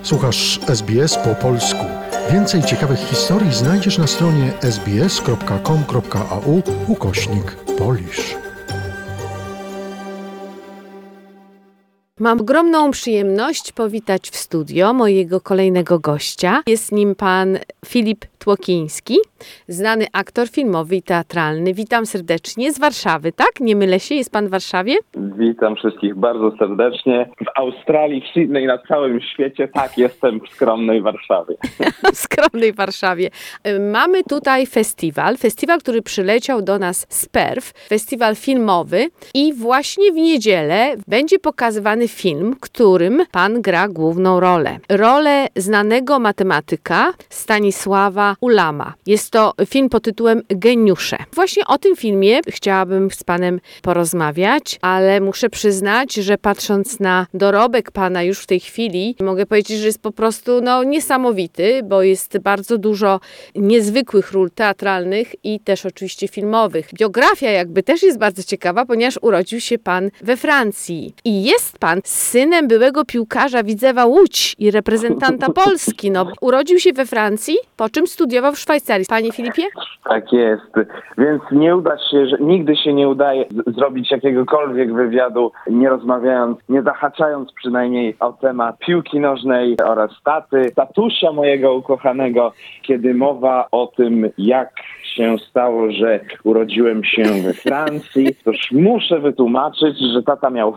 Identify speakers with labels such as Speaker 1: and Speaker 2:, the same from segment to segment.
Speaker 1: Słuchasz SBS po polsku. Więcej ciekawych historii znajdziesz na stronie sbs.com.au/Polish.
Speaker 2: Mam ogromną przyjemność powitać w studio mojego kolejnego gościa. Jest nim pan Filip Tłokiński, znany aktor filmowy i teatralny. Witam serdecznie z Warszawy, tak? Nie mylę się? Jest pan w Warszawie?
Speaker 3: Witam wszystkich bardzo serdecznie. W Australii, w Sydney, na całym świecie. Tak, jestem w skromnej Warszawie.
Speaker 2: W skromnej Warszawie. Mamy tutaj festiwal, który przyleciał do nas z Perth, festiwal filmowy i właśnie w niedzielę będzie pokazywany film, w którym pan gra główną rolę. Rolę znanego matematyka Stanisława Ulama. Jest to film pod tytułem Geniusze. Właśnie o tym filmie chciałabym z panem porozmawiać, ale muszę przyznać, że patrząc na dorobek pana już w tej chwili, mogę powiedzieć, że jest po prostu niesamowity, bo jest bardzo dużo niezwykłych ról teatralnych i też oczywiście filmowych. Biografia jakby też jest bardzo ciekawa, ponieważ urodził się pan we Francji i jest pan synem byłego piłkarza Widzewa Łódź i reprezentanta Polski. Urodził się we Francji, po czym studiował w Szwajcarii. Panie Filipie?
Speaker 3: Tak jest. Więc nie uda się, nigdy się nie udaje zrobić jakiegokolwiek wywiadu, nie rozmawiając, nie zahaczając przynajmniej o temat piłki nożnej oraz tatusia mojego ukochanego, kiedy mowa o tym, jak się stało, że urodziłem się we Francji. Toż muszę wytłumaczyć, że tata miał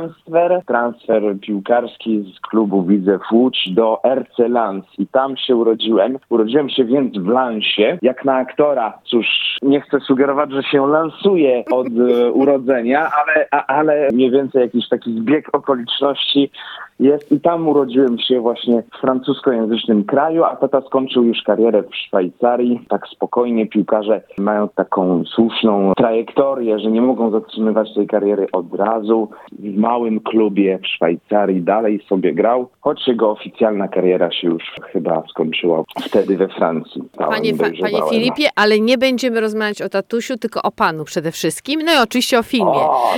Speaker 3: transfer piłkarski z klubu Widzew Łódź do RC Lens i tam się urodziłem. Urodziłem się więc w Lensie. Jak na aktora, cóż, nie chcę sugerować, że się lansuje od urodzenia, ale mniej więcej jakiś taki zbieg okoliczności jest i tam urodziłem się właśnie w francuskojęzycznym kraju, a tata skończył już karierę w Szwajcarii. Tak spokojnie piłkarze mają taką słuszną trajektorię, że nie mogą zatrzymywać tej kariery od razu. W małym klubie w Szwajcarii dalej sobie grał, choć jego oficjalna kariera się już chyba skończyła wtedy we Francji.
Speaker 2: Panie Filipie, ale nie będziemy rozmawiać o tatusiu, tylko o panu przede wszystkim. No i oczywiście o filmie.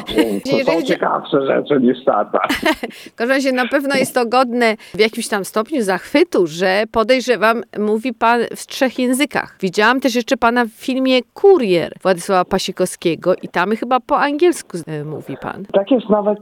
Speaker 3: To są ciekawsze rzeczy niż tata.
Speaker 2: W każdym razie na pewno jest to godne w jakimś tam stopniu zachwytu, że podejrzewam, mówi pan w 3 językach. Widziałam też jeszcze pana w filmie Kurier Władysława Pasikowskiego i tam chyba po angielsku mówi pan.
Speaker 3: Tak jest nawet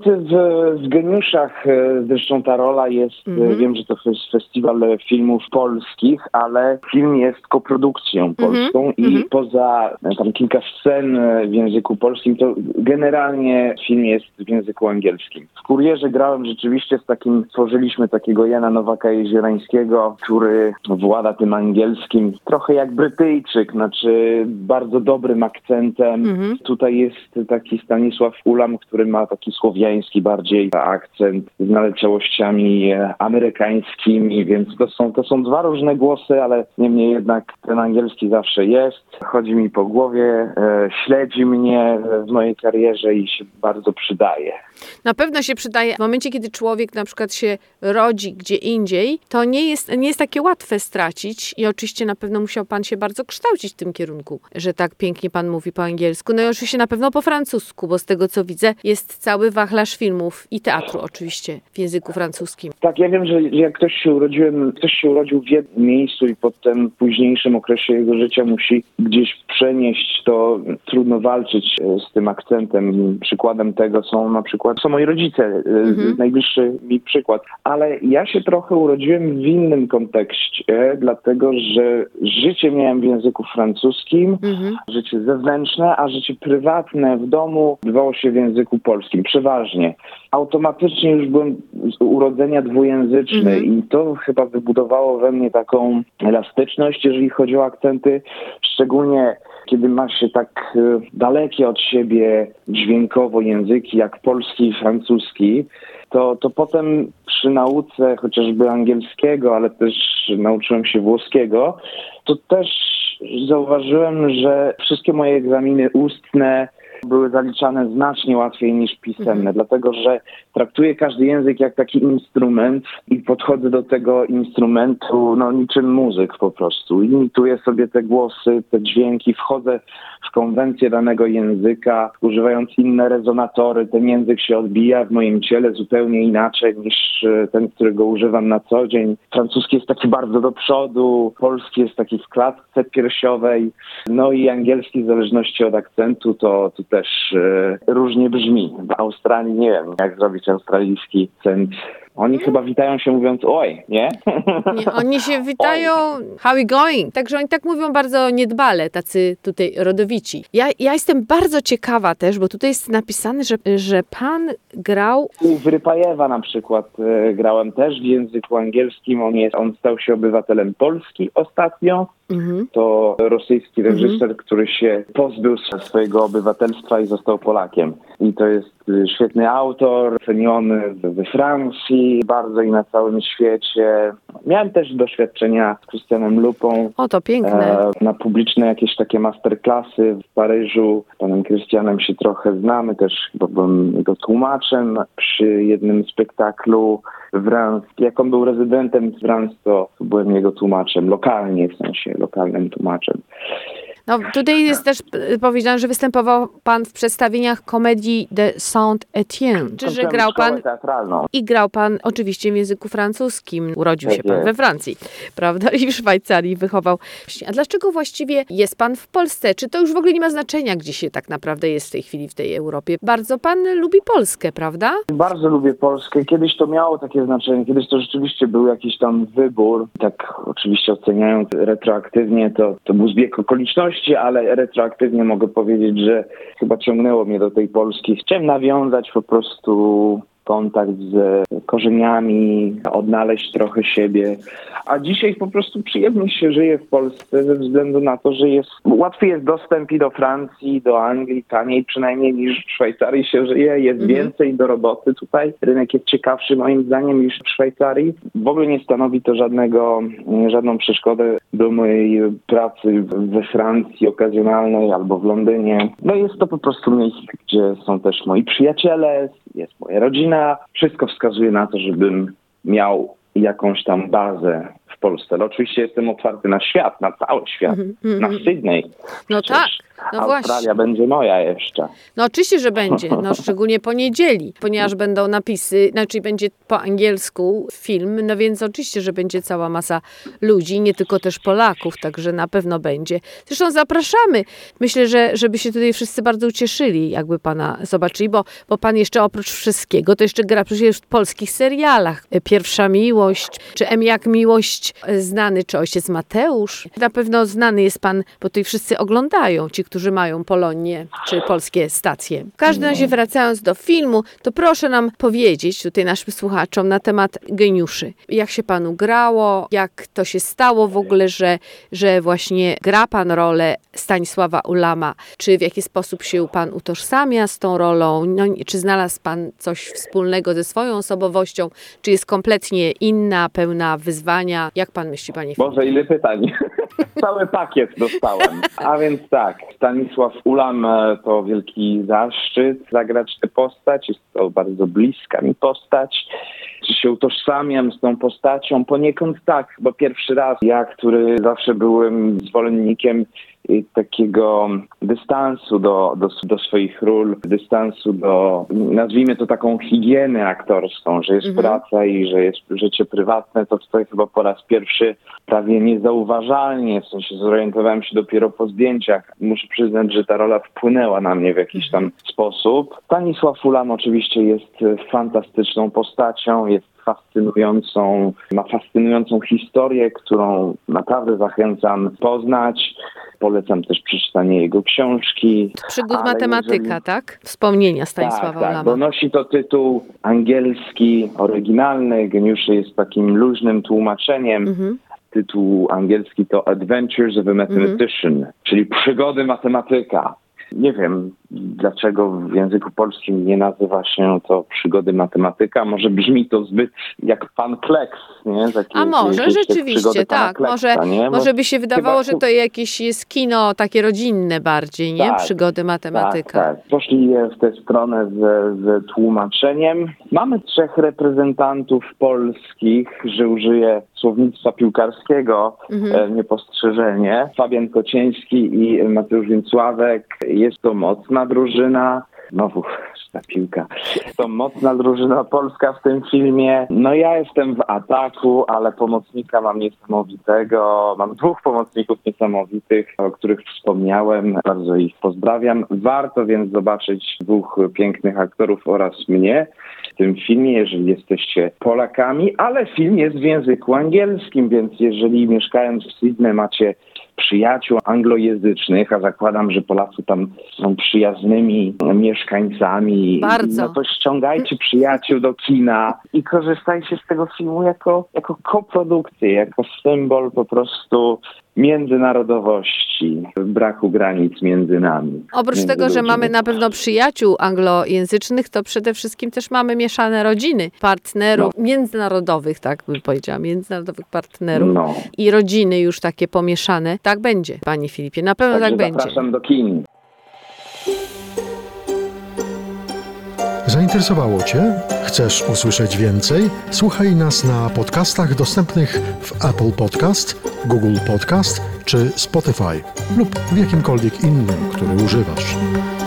Speaker 3: w Geniuszach. Zresztą ta rola jest, wiem, że to jest festiwal filmów polskich, ale film jest koprodukcją polską i poza tam kilka scen w języku polskim, to generalnie film jest w języku angielskim. W Kurierze grałem rzeczywiście tworzyliśmy takiego Jana Nowaka-Jeziorańskiego, który włada tym angielskim trochę jak Brytyjczyk, znaczy bardzo dobrym akcentem. Tutaj jest taki Stanisław Ulam, który ma taki słowiański bardziej akcent z naleciałościami amerykańskimi, więc to są 2 różne głosy, ale niemniej jednak ten angielski zawsze jest. Chodzi mi po głowie, śledzi mnie w mojej karierze i się bardzo przydaje.
Speaker 2: Na pewno się przydaje. W momencie, kiedy człowiek na przykład się rodzi gdzie indziej, to nie jest takie łatwe stracić i oczywiście na pewno musiał pan się bardzo kształcić w tym kierunku, że tak pięknie pan mówi po angielsku. No i oczywiście na pewno po francusku, bo z tego co widzę jest cały wachlarz filmów i teatru oczywiście w języku francuskim.
Speaker 3: Tak, ja wiem, że jak ktoś się urodził w jednym miejscu i potem w późniejszym okresie jego życia musi gdzieś przenieść, to trudno walczyć z tym akcentem. Przykładem tego są moi rodzice, najbliższy mi przykład. Ale ja się trochę urodziłem w innym kontekście, dlatego że życie miałem w języku francuskim, życie zewnętrzne, a życie prywatne w domu odbywało się w języku polskim, przeważnie. Automatycznie już byłem z urodzenia dwujęzyczny i to chyba wybudowało we mnie taką elastyczność, jeżeli chodzi o akcenty, szczególnie kiedy ma się tak dalekie od siebie dźwiękowo języki jak polski i francuski, to potem przy nauce chociażby angielskiego, ale też nauczyłem się włoskiego, to też zauważyłem, że wszystkie moje egzaminy ustne były zaliczane znacznie łatwiej niż pisemne, dlatego że traktuję każdy język jak taki instrument i podchodzę do tego instrumentu niczym muzyk po prostu. Imituję sobie te głosy, te dźwięki, wchodzę w konwencję danego języka, używając inne rezonatory. Ten język się odbija w moim ciele zupełnie inaczej niż ten, którego używam na co dzień. Francuski jest taki bardzo do przodu, polski jest taki w klatce piersiowej, i angielski w zależności od akcentu to też różnie brzmi. W Australii nie wiem, jak zrobić australijski akcent. Oni chyba witają się mówiąc oj, nie?
Speaker 2: Nie, oni się witają how we going. Także oni tak mówią bardzo niedbale, tacy tutaj rodowici. Ja jestem bardzo ciekawa też, bo tutaj jest napisane, że pan grał...
Speaker 3: U Wyrypajewa na przykład grałem też w języku angielskim. On stał się obywatelem Polski ostatnio. To rosyjski reżyser, który się pozbył swojego obywatelstwa i został Polakiem. I to jest świetny autor, ceniony we Francji, bardzo i na całym świecie. Miałem też doświadczenia z Krystianem Lupą.
Speaker 2: O, to piękne.
Speaker 3: Na publiczne jakieś takie masterclassy w Paryżu. Z panem Krystianem się trochę znamy, też chyba byłem jego tłumaczem przy jednym spektaklu w Reims. Jak on był rezydentem z Reims, to byłem jego tłumaczem, lokalnie w sensie, lokalnym tłumaczem.
Speaker 2: Tutaj jest też powiedziane, że występował pan w przedstawieniach komedii de Saint-Étienne. Czy że grał pan
Speaker 3: teatralną.
Speaker 2: I grał pan oczywiście w języku francuskim. Urodził się pan we Francji, prawda? I w Szwajcarii wychował. A dlaczego właściwie jest pan w Polsce? Czy to już w ogóle nie ma znaczenia, gdzie się tak naprawdę jest w tej chwili w tej Europie? Bardzo pan lubi Polskę, prawda?
Speaker 3: Bardzo lubię Polskę. Kiedyś to miało takie znaczenie. Kiedyś to rzeczywiście był jakiś tam wybór. Tak oczywiście oceniając retroaktywnie, to był zbieg okoliczności, ale retroaktywnie mogę powiedzieć, że chyba ciągnęło mnie do tej Polski. Chciałem nawiązać po prostu kontakt z korzeniami, odnaleźć trochę siebie. A dzisiaj po prostu przyjemnie się żyje w Polsce ze względu na to, że łatwiej jest dostęp i do Francji, do Anglii, taniej przynajmniej niż w Szwajcarii się żyje. Jest więcej do roboty tutaj. Rynek jest ciekawszy moim zdaniem niż w Szwajcarii. W ogóle nie stanowi to żadną przeszkodę do mojej pracy we Francji okazjonalnej albo w Londynie. Jest to po prostu miejsce, gdzie są też moi przyjaciele, jest moja rodzina. Wszystko wskazuje na to, żebym miał jakąś tam bazę w Polsce. Oczywiście jestem otwarty na świat, na cały świat, na Sydney.
Speaker 2: Tak.
Speaker 3: Australia
Speaker 2: właśnie.
Speaker 3: Będzie moja jeszcze.
Speaker 2: Oczywiście, że będzie. Szczególnie po niedzieli, ponieważ będą napisy, będzie po angielsku film, więc oczywiście, że będzie cała masa ludzi, nie tylko też Polaków, także na pewno będzie. Zresztą zapraszamy. Myślę, że żeby się tutaj wszyscy bardzo ucieszyli, jakby pana zobaczyli, bo pan jeszcze oprócz wszystkiego, to jeszcze gra przecież w polskich serialach. Pierwsza miłość, czy M jak miłość, znany, czy Ojciec Mateusz. Na pewno znany jest pan, bo tutaj wszyscy oglądają, ci, którzy mają Polonię, czy polskie stacje. W każdym razie, wracając do filmu, to proszę nam powiedzieć tutaj naszym słuchaczom na temat geniuszy. Jak się panu grało, jak to się stało w ogóle, że właśnie gra pan rolę Stanisława Ulama, czy w jaki sposób się pan utożsamia z tą rolą, czy znalazł pan coś wspólnego ze swoją osobowością, czy jest kompletnie inna, pełna wyzwania. Jak pan myśli, panie Filipie?
Speaker 3: Boże, ile pytań. Cały pakiet dostałem. A więc tak, Stanisław Ulam to wielki zaszczyt zagrać tę postać. Jest to bardzo bliska mi postać. Czy się utożsamiam z tą postacią? Poniekąd tak, bo pierwszy raz ja, który zawsze byłem zwolennikiem takiego dystansu do swoich ról, dystansu do, nazwijmy to taką higienę aktorską, że jest praca i że jest życie prywatne, to tutaj chyba po raz pierwszy prawie niezauważalnie, w sensie zorientowałem się dopiero po zdjęciach. Muszę przyznać, że ta rola wpłynęła na mnie w jakiś tam sposób. Stanisław Ulam oczywiście jest fantastyczną postacią, jest ma fascynującą historię, którą naprawdę zachęcam poznać. Polecam też przeczytanie jego książki.
Speaker 2: Przygód matematyka, tak? Wspomnienia Stanisława Ulama.
Speaker 3: Tak, bo nosi to tytuł angielski, oryginalny. Geniuszy jest takim luźnym tłumaczeniem. Tytuł angielski to Adventures of a Mathematician, czyli przygody matematyka. Nie wiem, dlaczego w języku polskim nie nazywa się to Przygody matematyka. Może brzmi to zbyt jak pan Kleks, nie?
Speaker 2: A może rzeczywiście, tak.
Speaker 3: Kleksa,
Speaker 2: może by się wydawało, że to jakieś jest kino takie rodzinne bardziej, nie?
Speaker 3: Tak,
Speaker 2: Przygody matematyka.
Speaker 3: Tak. Poszli w tę stronę z tłumaczeniem. Mamy 3 reprezentantów polskich, że użyję słownictwa piłkarskiego niepostrzeżenie. Fabian Kocieński i Mateusz Więcławek. Jest to mocna drużyna. Znowu ta piłka. To mocna drużyna polska w tym filmie. No ja jestem w ataku, ale pomocnika mam niesamowitego. Mam 2 pomocników niesamowitych, o których wspomniałem. Bardzo ich pozdrawiam. Warto więc zobaczyć 2 pięknych aktorów oraz mnie w tym filmie, jeżeli jesteście Polakami, ale film jest w języku angielskim, więc jeżeli mieszkając w Sydney macie przyjaciół anglojęzycznych, a zakładam, że Polacy tam są przyjaznymi mieszkańcami.
Speaker 2: Bardzo.
Speaker 3: No to ściągajcie przyjaciół do kina i korzystajcie z tego filmu jako koprodukcję, jako symbol po prostu międzynarodowości, braku granic między nami.
Speaker 2: Oprócz tego, że mamy na pewno przyjaciół anglojęzycznych, to przede wszystkim też mamy mieszane rodziny, partnerów międzynarodowych, tak bym powiedziała, międzynarodowych partnerów i rodziny już takie pomieszane. Tak będzie, panie Filipie, na pewno tak będzie.
Speaker 3: Zapraszam do kin.
Speaker 1: Zainteresowało Cię? Chcesz usłyszeć więcej? Słuchaj nas na podcastach dostępnych w Apple Podcast, Google Podcast czy Spotify lub w jakimkolwiek innym, który używasz.